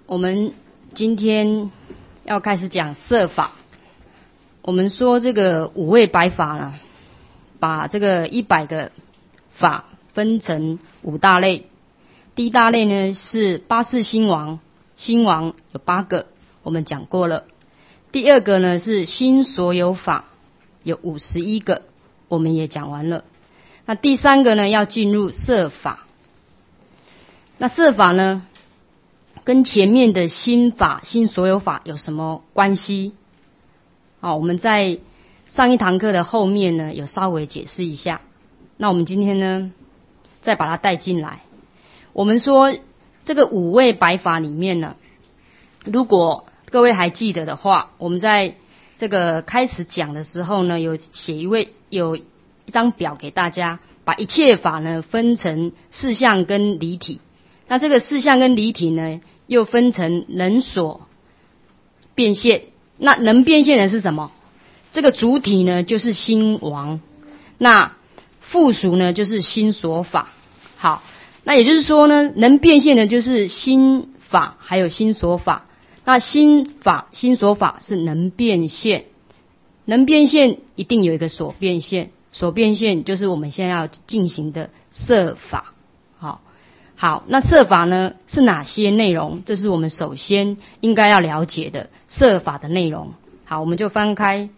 我们今天要开始讲色法。我们说这个五位百法呢，把这个100个法分成5大类。第一大类呢是八识心王，心王有8个，我们讲过了。第二个呢是心所有法，有51个，我们也讲完了。那第三个呢要进入色法。那色法呢跟前面的心法、心所有法有什么关系？我们在上一堂课的后面呢有稍微解释一下。那我们今天呢再把它带进来。我们说这个5位百法里面呢，如果各位还记得的话，我们在这个开始讲的时候呢，有一张表给大家，把一切法呢分成事相跟离体。那这个事相跟离体呢又分成能所变现。那能变现的是什么？这个主体呢就是心王，那附属呢就是心所法。好，那也就是说呢，能变现的就是心法还有心所法。那心法、心所法是能变现，能变现一定有一个所变现，所变现就是我们现在要进行的色法。好，那色法呢是哪些内容？这是我们首先应该要了解的色法的内容。好，我们就翻开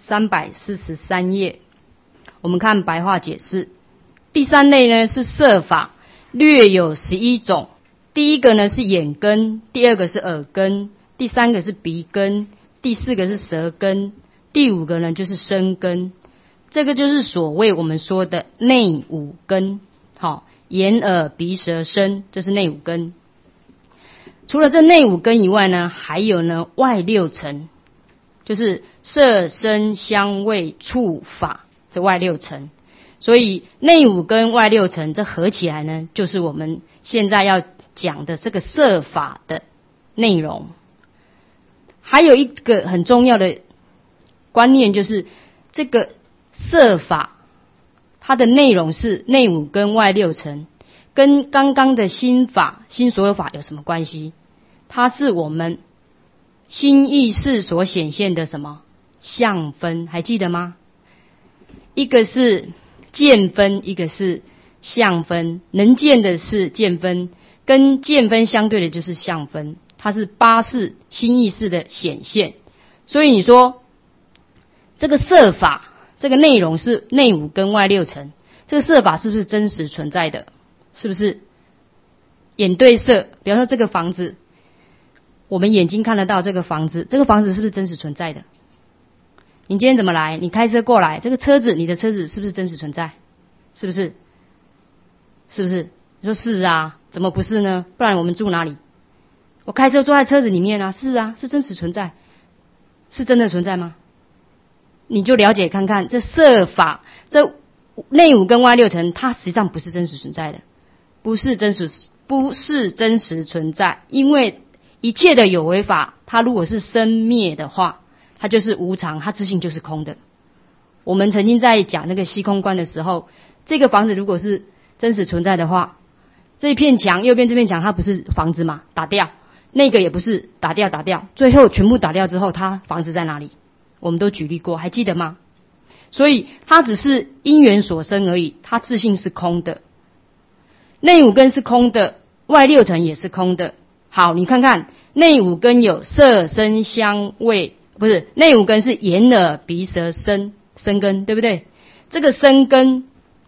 343页，我们看白话解释。第三类呢是色法，略有11种。第一个呢是眼根，第二个是耳根，第三个是鼻根，第四个是舌根，第5个呢就是身根。这个就是所谓我们说的内5根。眼耳鼻舌身，这是内5根。除了这内5根以外呢，还有呢外6层，就是色声香味触法，这外6层。所以内5根外6层，这合起来呢就是我们现在要讲的这个色法的内容。还有一个很重要的观念，就是这个色法它的内容是内5根外6层，跟刚刚的心法、心所有法有什么关系？它是我们心意识所显现的什么相分，还记得吗？一个是见分，一个是相分。能见的是见分，跟见分相对的就是相分，它是8识心意识的显现。所以你说这个色法这个内容是内5根外6层，这个色法是不是真实存在的？是不是？眼对色，比方说这个房子，我们眼睛看得到这个房子，这个房子是不是真实存在的？你今天怎么来？你开车过来，这个车子，你的车子是不是真实存在？是不是？是不是？你说是啊，怎么不是呢？不然我们住哪里？我开车坐在车子里面啊，是啊，是真实存在，是真的存在吗？你就了解看看，这色法这内5根外6层，它实际上不是真实存在的，不是真实存在。因为一切的有为法，它如果是生灭的话，它就是无常，它自性就是空的。我们曾经在讲那个虚空观的时候，这个房子如果是真实存在的话，这一片墙右边这片墙它不是房子嘛，打掉，那个也不是打掉，最后全部打掉之后，它房子在哪里？我们都举例过，还记得吗？所以它只是因缘所生而已，它自性是空的。内5根是空的，外6层也是空的。好，你看看内5根有色声香味，不是，内5根是眼耳鼻舌身根，对不对？这个身根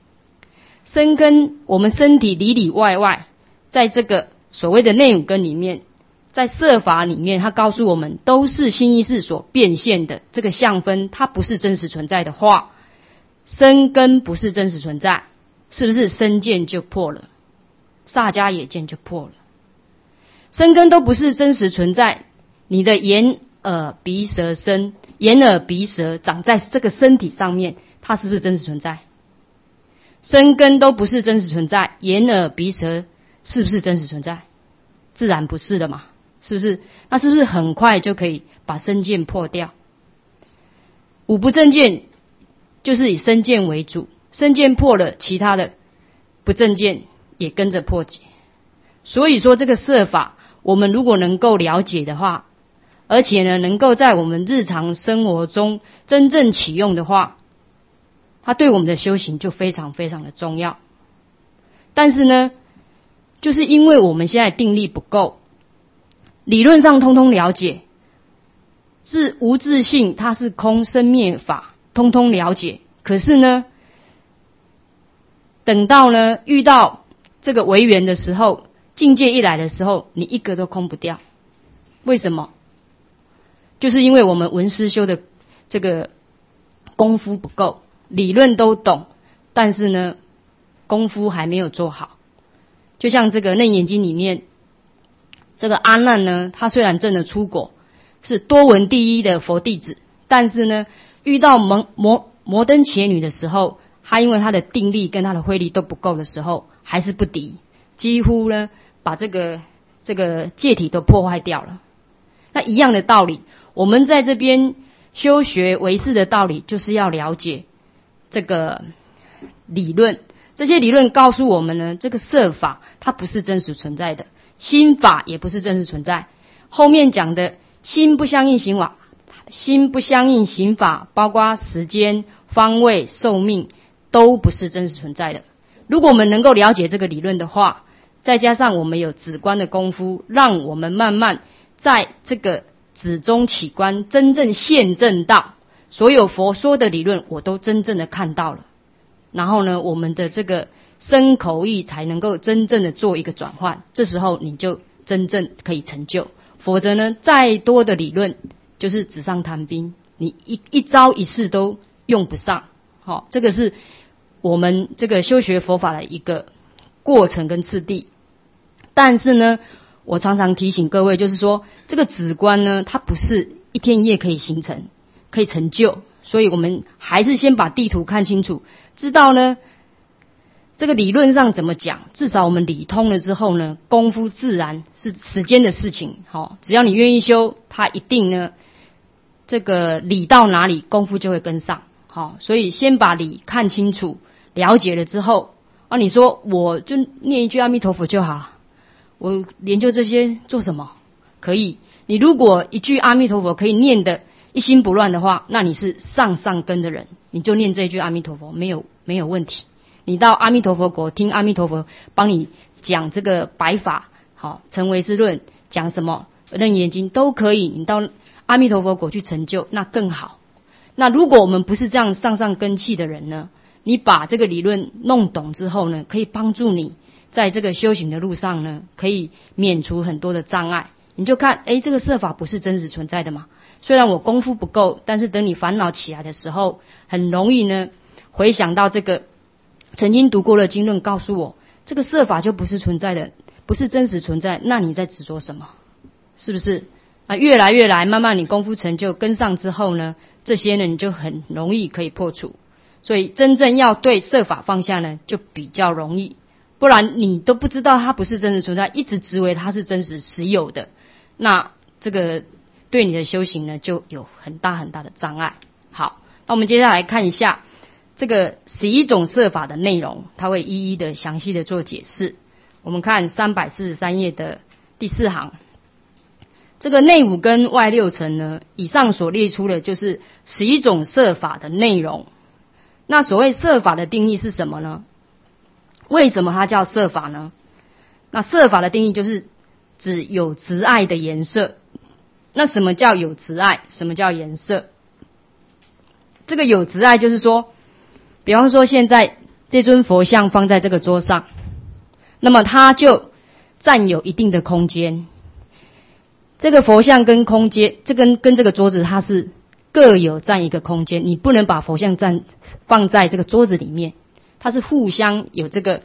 我们身体里外，在这个所谓的内5根里面，在色法里面，它告诉我们都是心意识所变现的。这个相分它不是真实存在的话，身根不是真实存在，是不是身见就破了，萨迦也见就破了？身根都不是真实存在，你的眼耳鼻舌身，眼耳鼻舌长在这个身体上面，它是不是真实存在？身根都不是真实存在，眼耳鼻舌是不是真实存在？自然不是了嘛，是不是？那是不是很快就可以把身见破掉？5不正见就是以身见为主，身见破了，其他的不正见也跟着破解。所以说这个色法我们如果能够了解的话，而且呢能够在我们日常生活中真正启用的话，它对我们的修行就非常非常的重要。但是呢，就是因为我们现在定力不够，理论上通通了解，是无自性，它是空生灭法，通通了解。可是呢，等到呢遇到这个违缘的时候，境界一来的时候，你一个都空不掉。为什么？就是因为我们闻思修的这个功夫不够，理论都懂，但是呢功夫还没有做好。就像这个《楞严经》里面，这个阿难呢，他虽然证了出果，是多闻第一的佛弟子，但是呢遇到摩登伽女的时候，他因为他的定力跟他的慧力都不够的时候，还是不敌，几乎呢把这个戒体都破坏掉了。那一样的道理，我们在这边修学唯识的道理，就是要了解这个理论。这些理论告诉我们呢，这个色法它不是真实存在的，心法也不是真实存在。后面讲的心不相应行法，心不相应行法，包括时间、方位、寿命，都不是真实存在的。如果我们能够了解这个理论的话，再加上我们有止观的功夫，让我们慢慢在这个止中起观，真正现证到所有佛说的理论，我都真正的看到了。然后呢，我们的这个身口意才能够真正的做一个转换，这时候你就真正可以成就。否则呢，再多的理论就是纸上谈兵，你一朝一夕都用不上。好，这个是我们这个修学佛法的一个过程跟次第。但是呢，我常常提醒各位，就是说这个止观呢，它不是一天一夜可以形成，可以成就。所以我们还是先把地图看清楚，知道呢这个理论上怎么讲，至少我们理通了之后呢，功夫自然是时间的事情。只要你愿意修，它一定呢这个理到哪里，功夫就会跟上。所以先把理看清楚，了解了之后你说我就念一句阿弥陀佛就好了，我研究这些做什么？可以，你如果一句阿弥陀佛可以念的一心不乱的话，那你是上根的人，你就念这一句阿弥陀佛，没有问题。你到阿弥陀佛国听阿弥陀佛帮你讲这个白法，成唯识论，讲什么楞严经都可以，你到阿弥陀佛国去成就，那更好。那如果我们不是这样上根器的人呢，你把这个理论弄懂之后呢，可以帮助你在这个修行的路上呢，可以免除很多的障碍。你就看，这个色法不是真实存在的嘛？虽然我功夫不够，但是等你烦恼起来的时候，很容易呢回想到这个曾经读过的经论，告诉我这个色法就不是存在的，不是真实存在，那你在执着什么？是不是？越来慢慢你功夫成就跟上之后呢，这些呢你就很容易可以破除。所以真正要对色法放下呢，就比较容易。不然你都不知道它不是真实存在，一直执为它是真实实有的，那这个对你的修行呢就有很大很大的障碍。好，那我们接下来看一下这个11种色法的内容，它会一一的详细的做解释。我们看343页的第4行，这个内五跟外六尘呢，以上所列出的就是11种色法的内容。那所谓色法的定义是什么呢？为什么它叫色法呢？那色法的定义就是指有执爱的颜色。那什么叫有执爱？什么叫颜色？这个有执爱就是说，比方说现在这尊佛像放在这个桌上，那么它就占有一定的空间。这个佛像跟空间，跟这个桌子它是各有占一个空间，你不能把佛像放在这个桌子里面，它是互相有这个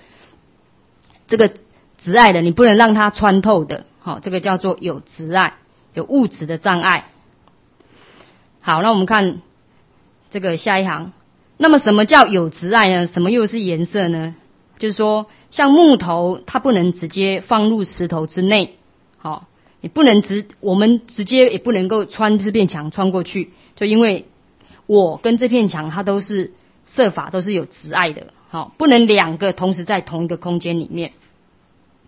执爱的，你不能让它穿透的。这个叫做有执爱，有物质的障碍。好，那我们看这个下一行。那么什么叫有执爱呢？什么又是颜色呢？就是说像木头它不能直接放入石头之内，你不能我们直接也不能够穿这片墙穿过去，就因为我跟这片墙它都是色法，都是有执爱的，不能两个同时在同一个空间里面。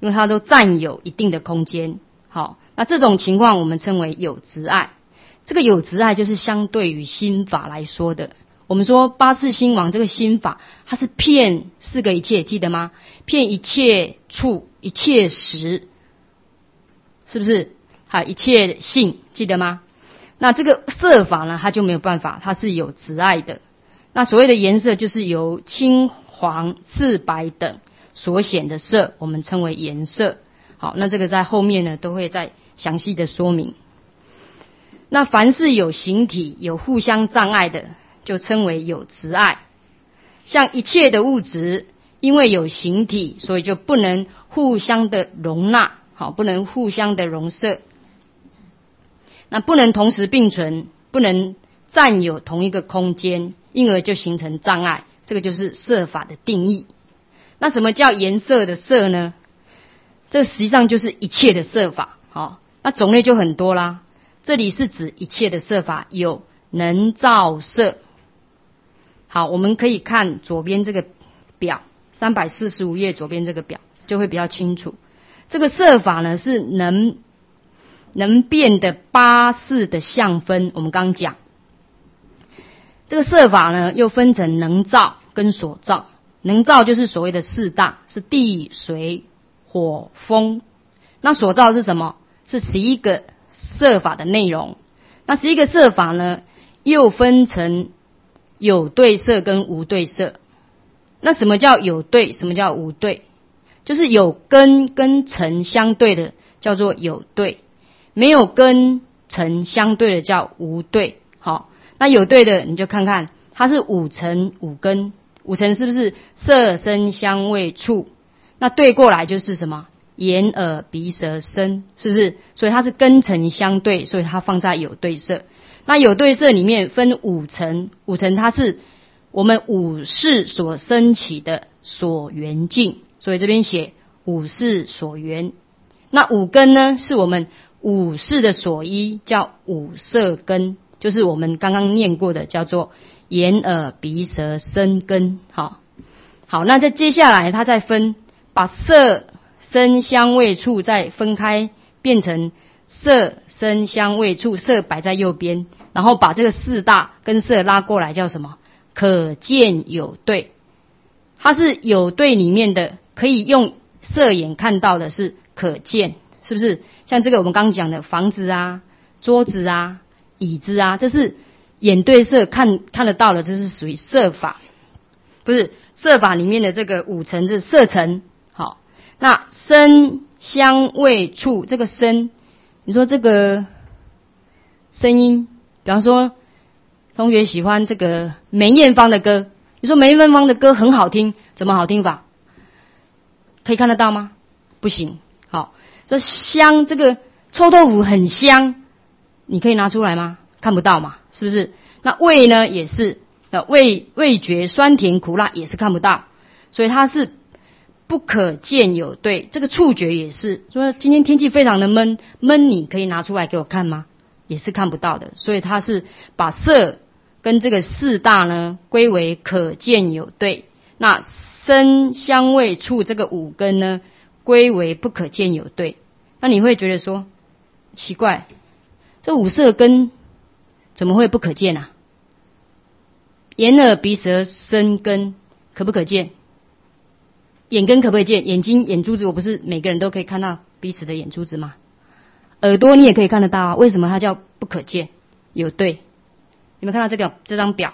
因为它都占有一定的空间。好，那这种情况我们称为有执爱。这个有执爱就是相对于心法来说的。我们说八识心王这个心法，它是骗四个一切，记得吗？骗一切处、一切时，是不是？还有一切性，记得吗？那这个色法呢，它就没有办法，它是有执爱的。那所谓的颜色，就是由青、黄、赤、白等所显的色，我们称为颜色。好，那这个在后面呢，都会再详细的说明。那凡是有形体、有互相障碍的，就称为有执爱。像一切的物质，因为有形体，所以就不能互相的容纳，好，不能互相的容摄，那不能同时并存，不能占有同一个空间，因而就形成障碍。这个就是色法的定义。那什么叫颜色的色呢？这实际上就是一切的色法。好，那种类就很多啦。这里是指一切的色法有能造色。好，我们可以看左边这个表，345页左边这个表就会比较清楚。这个色法呢是能变的八识的相分。我们刚讲这个色法呢又分成能造跟所造。能造就是所谓的四大，是地水火风。那所造是什么？是11个色法的内容。那11个色法呢又分成有对色跟无对色。那什么叫有对，什么叫无对？就是有根跟尘相对的叫做有对，没有根尘相对的叫无对。好，那有对的你就看看它是五尘五根。五尘是不是色声香味触？那对过来就是什么？眼耳鼻舌身，是不是？所以它是根尘相对，所以它放在有对色。那有对色里面分五尘，五尘它是我们五识所生起的所缘境，所以这边写五识所缘。那五根呢，是我们五识的所依，叫五色根，就是我们刚刚念过的，叫做眼耳鼻舌身根。好，那在接下来它再分，把色声香味触再分开，变成色声香味触，色摆在右边，然后把这个四大跟色拉过来，叫什么？可见有对。它是有对里面的，可以用色眼看到的是可见，是不是？像这个我们刚刚讲的房子啊、桌子啊、椅子啊，这是眼对色看得到的，这是属于色法。不是色法里面的这个五层是色层。好，那声香味触，这个声，你说这个声音，比方说同学喜欢这个梅艳芳的歌，你说梅艳芳的歌很好听，怎么好听法？可以看得到吗？不行。好，说香，这个臭豆腐很香，你可以拿出来吗？看不到嘛，是不是？那味呢也是，味觉酸甜苦辣也是看不到，所以它是不可见有对。这个触觉也是，说今天天气非常的闷，你可以拿出来给我看吗？也是看不到的。所以它是把色跟这个四大呢归为可见有对，那声香味触这个五根呢归为不可见有对。那你会觉得说奇怪，这五色根怎么会不可见啊？眼耳鼻舌身根可不可见？眼根可不可以见？眼睛眼珠子，我不是每个人都可以看到彼此的眼珠子吗？耳朵你也可以看得到啊，为什么它叫不可见有对？有没有看到这张表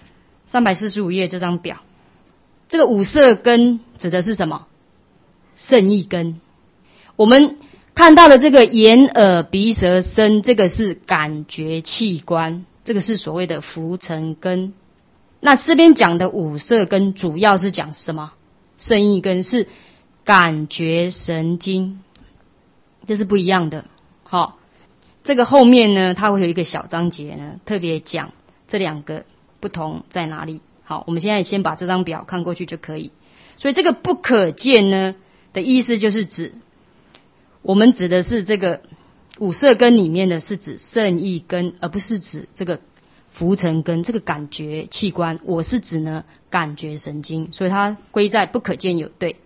？345页这张表，这个五色根指的是什么？胜意根。我们看到的这个眼耳鼻舌身，这个是感觉器官，这个是所谓的浮尘根。那这边讲的五色根主要是讲什么？胜意根是感觉神经，这是不一样的。好，这个后面呢，它会有一个小章节呢，特别讲这两个不同在哪里。好，我们现在先把这张表看过去就可以。所以这个不可见呢的意思就是指，我们指的是这个五色根里面的是指胜意根，而不是指这个浮尘根，这个感觉器官。我是指呢感觉神经，所以它归在不可见有对。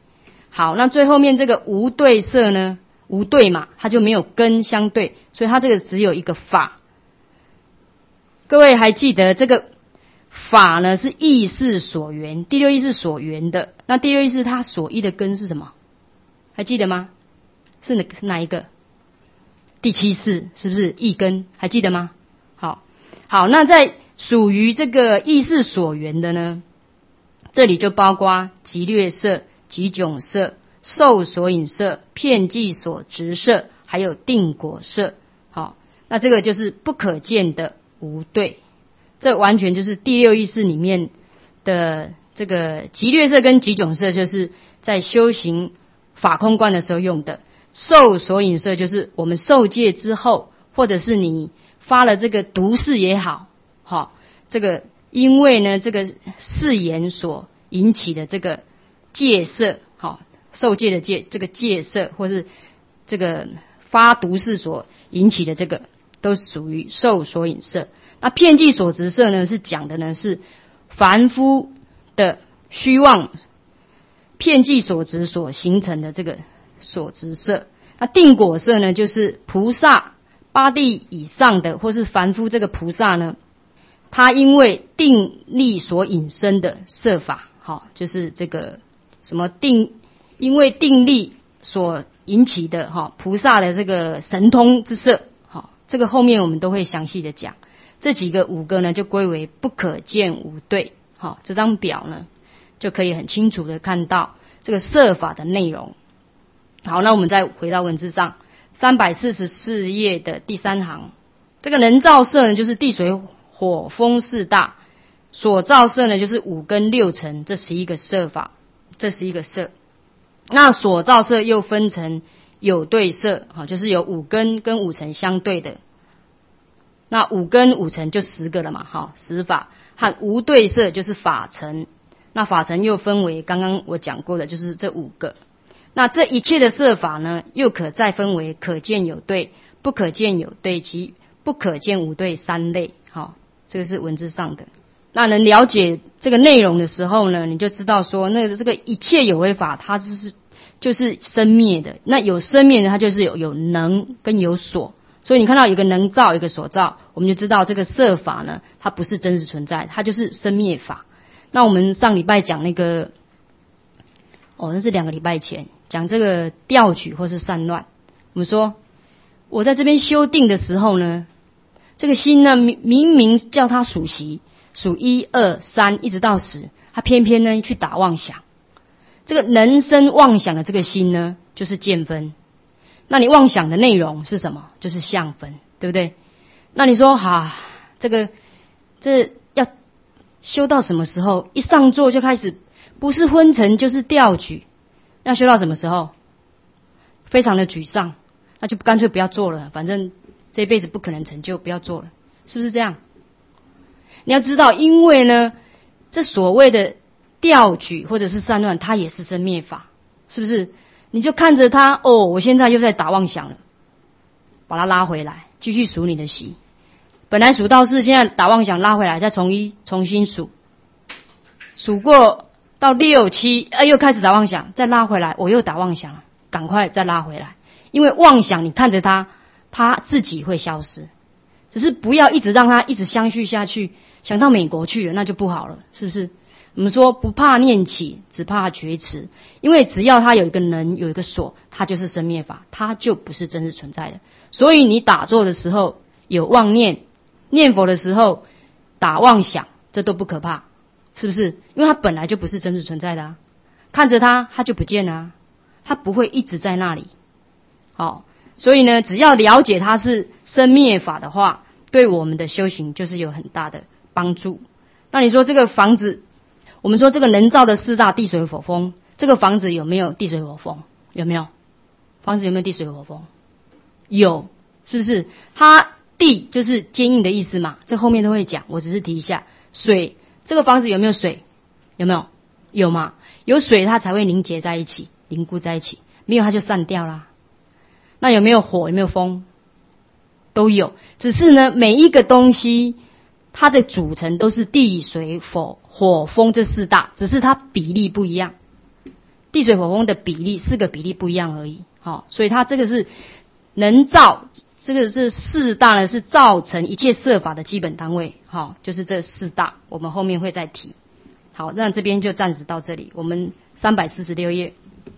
好，那最后面这个无对色呢，无对嘛，它就没有根相对，所以它这个只有一个法。各位还记得这个法呢是意识所缘，第六意识所缘的。那第六意识它所依的根是什么？还记得吗？是哪一个？第七识是不是意根？还记得吗？好，那在属于这个意识所缘的呢，这里就包括极劣色、极迥色、受所引色、遍计所执色，还有定果色。好，那这个就是不可见的无对，这完全就是第六意识里面的这个极劣色跟极迥色，就是在修行法空观的时候用的。受所引色就是我们受戒之后，或者是你发了这个毒誓也好，这个因为呢这个誓言所引起的这个戒色，受戒的戒，这个戒色，或是这个发毒誓所引起的这个，都属于受所引色。那遍计所执色呢，是讲的呢是凡夫的虚妄遍计所执所形成的这个所执色。那定果色呢，就是菩萨八地以上的，或是凡夫这个菩萨呢，他因为定力所引生的色法，就是这个什么因为定力所引起的菩萨的这个神通之色，这个后面我们都会详细的讲。这几个5个呢，就归为不可见无对。这张表呢，就可以很清楚的看到这个色法的内容。好，那我们再回到文字上，344页的第3行，这个能造色呢，就是地水火风4大，所造色呢，就是5根6尘，这11个色法，这11个色。那所造色又分成有对色，就是有5根跟5尘相对的。那5根5尘就10个了嘛，10法，和无对色就是法尘。那法尘又分为刚刚我讲过的，就是这5个。那这一切的色法呢，又可再分为可见有对、不可见有对及不可见无对3类。这个是文字上的。那能了解这个内容的时候呢，你就知道说，那这个一切有为法，它就是生灭的。那有生灭的，它就是有能跟有所。所以你看到有个能造，有个所造，我们就知道这个色法呢，它不是真实存在，它就是生灭法。那我们上礼拜讲那个，那是2个礼拜前讲这个调举或是散乱。我们说，我在这边修定的时候呢，这个心呢，明明叫它数息，数1、2、3一直到10，它偏偏呢去打妄想。这个能生妄想的这个心呢，就是见分。那你妄想的内容是什么？就是相分，对不对？那你说这要修到什么时候？一上座就开始不是昏沉就是调举，要修到什么时候？非常的沮丧，那就干脆不要做了，反正这辈子不可能成就，不要做了，是不是这样？你要知道，因为呢，这所谓的调举或者是散乱，它也是生灭法，是不是？你就看着他，我现在又在打妄想了，把他拉回来，继续数你的息。本来数到4，现在打妄想拉回来，再重新数，数过到6、7，又开始打妄想，再拉回来，我又打妄想了，赶快再拉回来。因为妄想你看着他自己会消失，只是不要一直让他一直相续下去，想到美国去了那就不好了，是不是？我们说不怕念起，只怕觉迟。因为只要它有一个能，有一个所，它就是生灭法，它就不是真实存在的。所以你打坐的时候有妄念，念佛的时候打妄想，这都不可怕，是不是？因为它本来就不是真实存在的啊，看着它就不见了啊，它不会一直在那里。所以呢，只要了解它是生灭法的话，对我们的修行就是有很大的帮助。那你说这个房子，我们说这个能造的4大地水火风，这个房子有没有地水火风？有没有？房子有没有地水火风？有，是不是？它地就是坚硬的意思嘛，这后面都会讲，我只是提一下。水，这个房子有没有水？有没有？有嘛？有水它才会凝结在一起，凝固在一起，没有它就散掉啦。那有没有火？有没有风？都有，只是呢，每一个东西它的组成都是地水火风这4大，只是它比例不一样。 地水火风的比例4个比例不一样而已。好，所以它这个是能造，这个是四大呢，是造成一切色法的基本单位。好，就是这4大，我们后面会再提。好，那这边就暂时到这里。我们346页，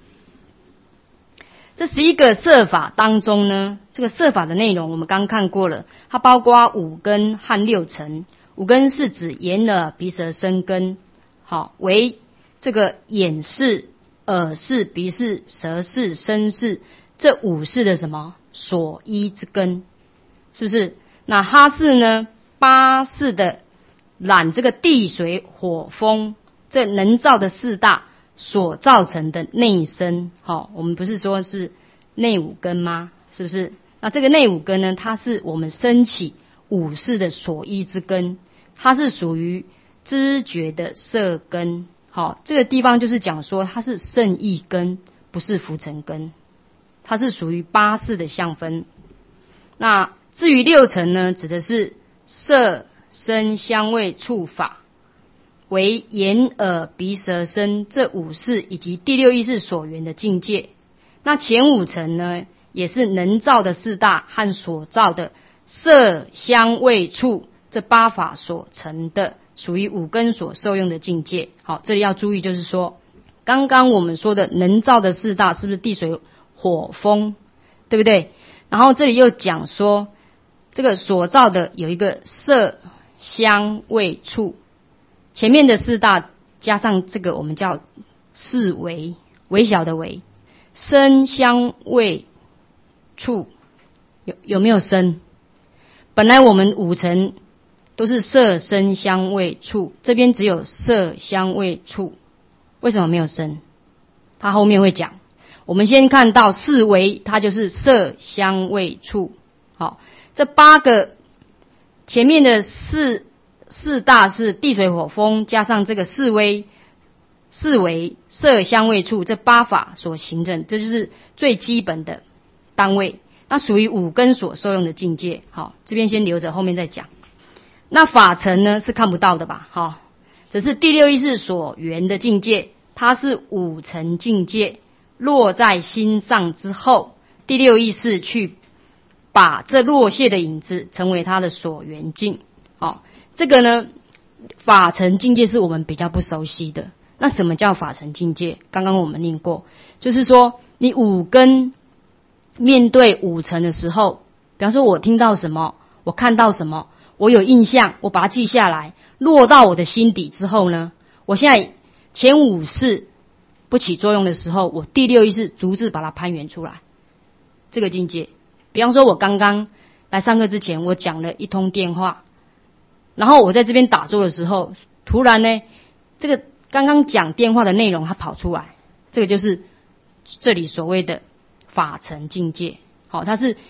这11个色法当中呢，这个色法的内容我们刚看过了，它包括五根和六尘。五根是指眼耳鼻舌身根，好，为这个眼识、耳识、鼻识、舌识、身识这5识的什么所依之根，是不是？那哈识呢，8识的染这个地水火风这能造的4大所造成的内身。好，我们不是说是内5根吗？是不是？那这个内5根呢，它是我们升起5识的所依之根，它是属于知觉的色根。好，这个地方就是讲说它是圣意根，不是浮尘根，它是属于8识的相分。那至于六尘呢，指的是色声香味触法，为眼耳鼻舌身这5识以及第6意识所缘的境界。那前5尘呢，也是能造的4大和所造的色香味触这8法所成的，属于5根所受用的境界。好，这里要注意，就是说刚刚我们说的能造的4大是不是地水火风，对不对？然后这里又讲说这个所造的有一个色香味触，前面的4大加上这个我们叫四微，微小的微，声香味触，有没有声？本来我们5尘都是色声香味触，这边只有色香味触，为什么没有声？他后面会讲。我们先看到四微，它就是色香味触。好，这8个前面的四大是地水火风，加上这个四微色香味触这8法所形成，这就是最基本的单位，那属于5根所受用的境界。好，这边先留着，后面再讲。那法尘呢是看不到的吧？好，这是第6意识所缘的境界，它是5尘境界，落在心上之后，第6意识去把这落谢的影子成为它的所缘境。好，这个呢法尘境界是我们比较不熟悉的。那什么叫法尘境界？刚刚我们念过，就是说你5根面对5尘的时候，比方说我听到什么，我看到什么，我有印象，我把它记下来，落到我的心底之后呢，我现在前5识不起作用的时候，我第6意识逐字把它攀援出来，这个境界。比方说我刚刚来上课之前，我讲了一通电话，然后我在这边打坐的时候，突然呢这个刚刚讲电话的内容它跑出来，这个就是这里所谓的法尘境界。好，它是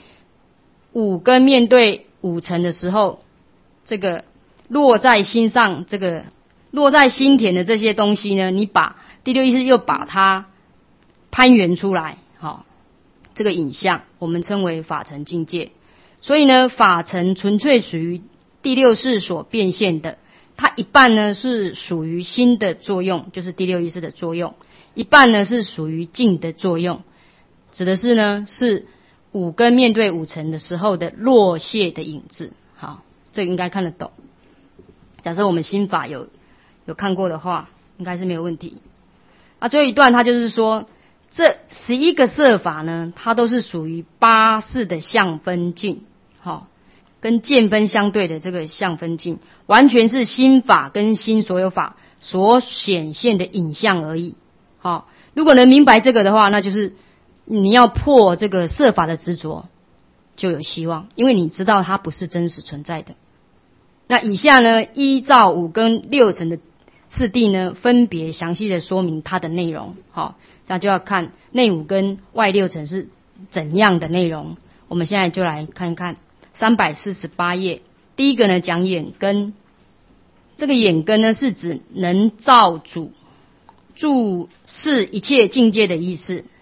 5根面对5尘的时候，这个落在心上，这个落在心田的这些东西呢，你把第6意识又把它攀援出来。好，这个影像我们称为法尘境界。所以呢，法尘纯粹属于第6识所变现的，它一半呢是属于心的作用，就是第6意识的作用，一半呢是属于境的作用，指的是呢是5根面对5尘的时候的落谢的影子。好，这个应该看得懂。假设我们心法有看过的话，应该是没有问题。最后一段它就是说，这11个色法呢，它都是属于8识的相分境。好，跟见分相对的这个相分境，完全是心法跟心所有法所显现的影像而已。好，如果能明白这个的话，那就是你要破这个色法的执着就有希望，因为你知道它不是真实存在的。那以下呢，依照5根6尘的次第呢，分别详细的说明它的内容。好，那就要看内5根外6尘是怎样的内容。我们现在就来看看348页，第一个呢讲眼根。这个眼根呢是指能造主注视一切境界的意思。